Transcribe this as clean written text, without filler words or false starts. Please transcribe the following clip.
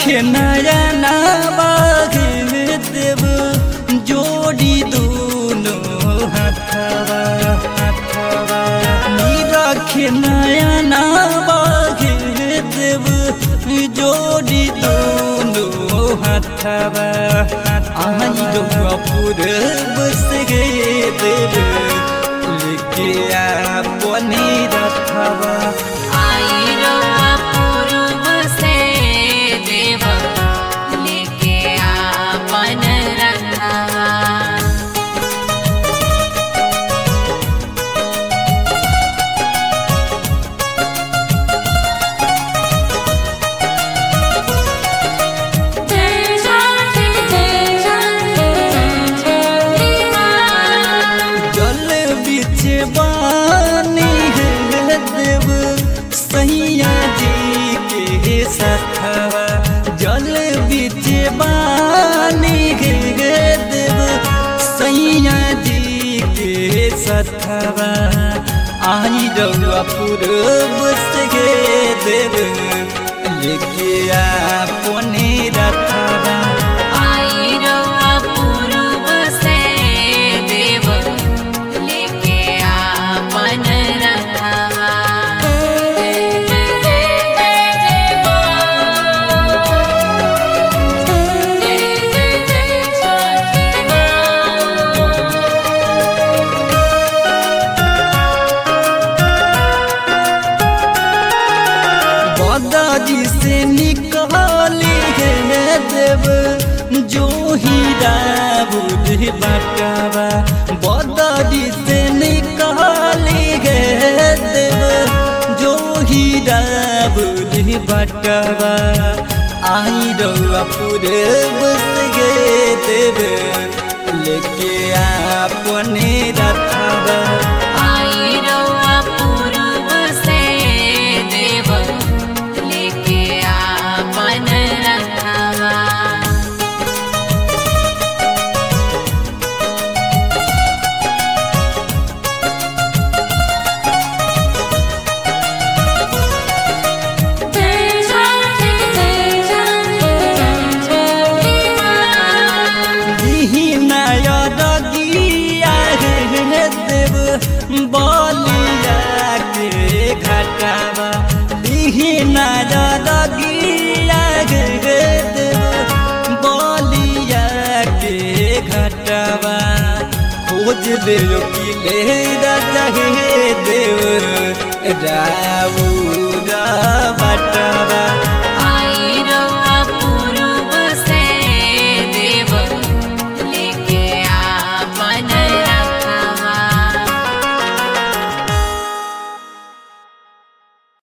रखे नयना बागे देव जोड़ी दोनों हाथवा रखे नयना बागे देव जोड़ी दोनों हाथवा आई रउआ बस गे देव लेके अपने रथवा आई रउआ पूर्व से देव लेके आपन रथवा। बानी है देव सैया जी के सथवा जल बीच बानी है देव सैया जी के सथवा आई रउआ पूर्व से देव लेके अपने रथवा आई रउआ पूर्व से देव लेके आपन रथवा। बदाजी से निकाली है देव जो हीरा बुझ बटवा बदाजी से निकाली है देव जो हीरा बुझ बटवा आई रउआ पूर्व से देव लेके अपने रथवा आई रउआ पूर्व से देव लेके आपन रथवा। बलिया के घटावा लिहिना लगिया गे देव बलिया के घटावा खोज ले किले राजा हे देव राउरा बटवा